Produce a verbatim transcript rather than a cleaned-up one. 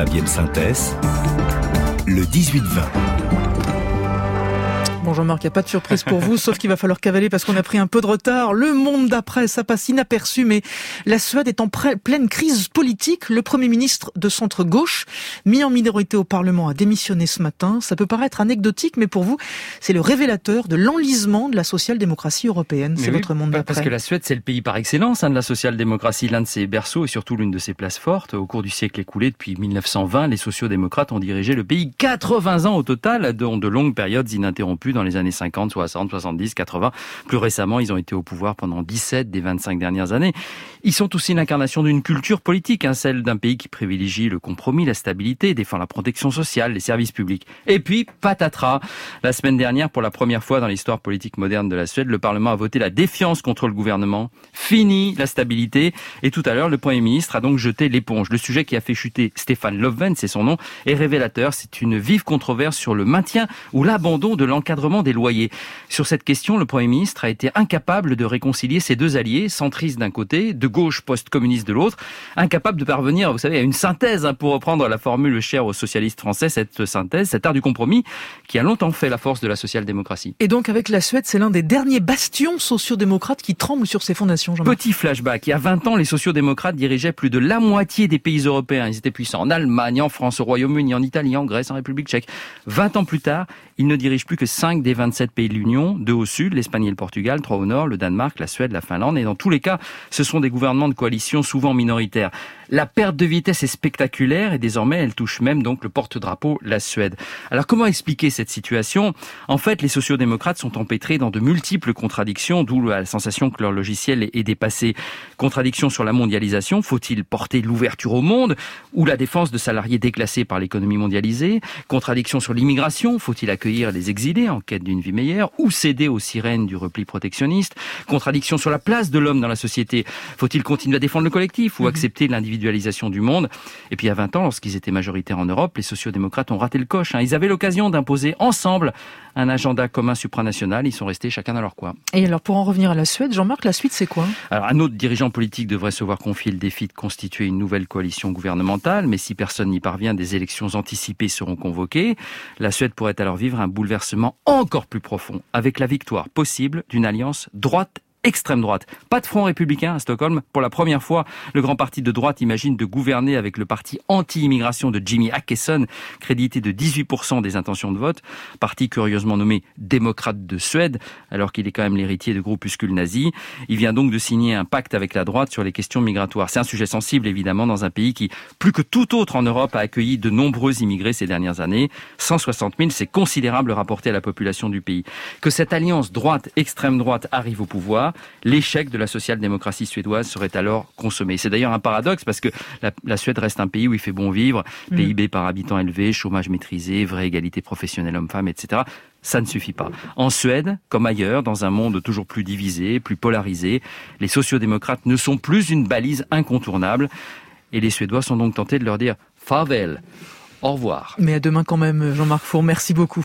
Fabienne Synthès, le dix-huit vingt. Bon Jean-Marc, il n'y a pas de surprise pour vous, sauf qu'il va falloir cavaler parce qu'on a pris un peu de retard. Le monde d'après, ça passe inaperçu, mais la Suède est en pré- pleine crise politique. Le Premier ministre de centre-gauche, mis en minorité au Parlement, a démissionné ce matin. Ça peut paraître anecdotique, mais pour vous, c'est le révélateur de l'enlisement de la social-démocratie européenne. Mais c'est oui, votre monde d'après. Parce que la Suède, c'est le pays par excellence hein, de la social-démocratie, l'un de ses berceaux et surtout l'une de ses places fortes. Au cours du siècle écoulé, depuis mille neuf cent vingt, les sociaux-démocrates ont dirigé le pays quatre-vingts ans au total, dont de longues périodes ininterrompues dans les années cinquante, soixante, soixante-dix, quatre-vingts. Plus récemment, ils ont été au pouvoir pendant dix-sept des vingt-cinq dernières années. Ils sont aussi l'incarnation d'une culture politique, hein, celle d'un pays qui privilégie le compromis, la stabilité, défend la protection sociale, les services publics. Et puis, patatras. La semaine dernière, pour la première fois dans l'histoire politique moderne de la Suède, le Parlement a voté la défiance contre le gouvernement. Fini la stabilité. Et tout à l'heure, le Premier ministre a donc jeté l'éponge. Le sujet qui a fait chuter Stefan Löfven, c'est son nom, est révélateur. C'est une vive controverse sur le maintien ou l'abandon de l'encadrement des loyers. Sur cette question, le Premier ministre a été incapable de réconcilier ses deux alliés, centristes d'un côté, de gauche post-communiste de l'autre, incapable de parvenir, vous savez, à une synthèse, hein, pour reprendre la formule chère aux socialistes français, cette synthèse, cet art du compromis, qui a longtemps fait la force de la social-démocratie. Et donc avec la Suède, c'est l'un des derniers bastions sociodémocrates qui tremble sur ses fondations, Jean-Marc. Petit flashback, il y a vingt ans, les sociodémocrates dirigeaient plus de la moitié des pays européens. Ils étaient puissants en Allemagne, en France, au Royaume-Uni, en Italie, en Grèce, en République tchèque. vingt ans plus tard, ils ne dirigent plus que cinq des vingt-sept pays de l'Union, deux au sud, l'Espagne et le Portugal, trois au nord, le Danemark, la Suède, la Finlande. Et dans tous les cas, ce sont des gouvernements de coalition souvent minoritaires. La perte de vitesse est spectaculaire et désormais, elle touche même donc le porte-drapeau, la Suède. Alors comment expliquer cette situation ? En fait, les sociodémocrates sont empêtrés dans de multiples contradictions, d'où la sensation que leur logiciel est dépassé. Contradiction sur la mondialisation, faut-il porter l'ouverture au monde ou la défense de salariés déclassés par l'économie mondialisée ? Contradiction sur l'immigration, faut-il accueillir les exilés en quête d'une vie meilleure ou céder aux sirènes du repli protectionniste ? Contradiction sur la place de l'homme dans la société, faut-il continuer à défendre le collectif ou accepter l'individualisation du monde ? Et puis il y a vingt ans, lorsqu'ils étaient majoritaires en Europe, les sociodémocrates ont raté le coche. Hein. Ils avaient l'occasion d'imposer ensemble un agenda commun supranational. Ils sont restés chacun dans leur coin. Et alors pour en revenir à la Suède, Jean-Marc, la suite c'est quoi ? Alors un autre dirigeant politique devrait se voir confier le défi de constituer une nouvelle coalition gouvernementale, mais si personne n'y parvient, des élections anticipées seront convoquées. La Suède pourrait alors vivre un bouleversement encore plus profond, avec la victoire possible d'une alliance droite extrême droite. Pas de front républicain à Stockholm. Pour la première fois, le grand parti de droite imagine de gouverner avec le parti anti-immigration de Jimmy Åkesson, crédité de dix-huit pour cent des intentions de vote. Parti curieusement nommé démocrate de Suède, alors qu'il est quand même l'héritier de groupuscules nazis. Il vient donc de signer un pacte avec la droite sur les questions migratoires. C'est un sujet sensible, évidemment, dans un pays qui, plus que tout autre en Europe, a accueilli de nombreux immigrés ces dernières années. cent soixante mille, c'est considérable rapporté à la population du pays. Que cette alliance droite-extrême droite arrive au pouvoir, l'échec de la social-démocratie suédoise serait alors consommé. C'est d'ailleurs un paradoxe parce que la, la Suède reste un pays où il fait bon vivre, mmh. P I B par habitant élevé, chômage maîtrisé, vraie égalité professionnelle homme-femme, et cetera. Ça ne suffit pas. En Suède, comme ailleurs, dans un monde toujours plus divisé, plus polarisé, les sociodémocrates ne sont plus une balise incontournable et les Suédois sont donc tentés de leur dire « farväl », au revoir. Mais à demain quand même, Jean-Marc Four, merci beaucoup.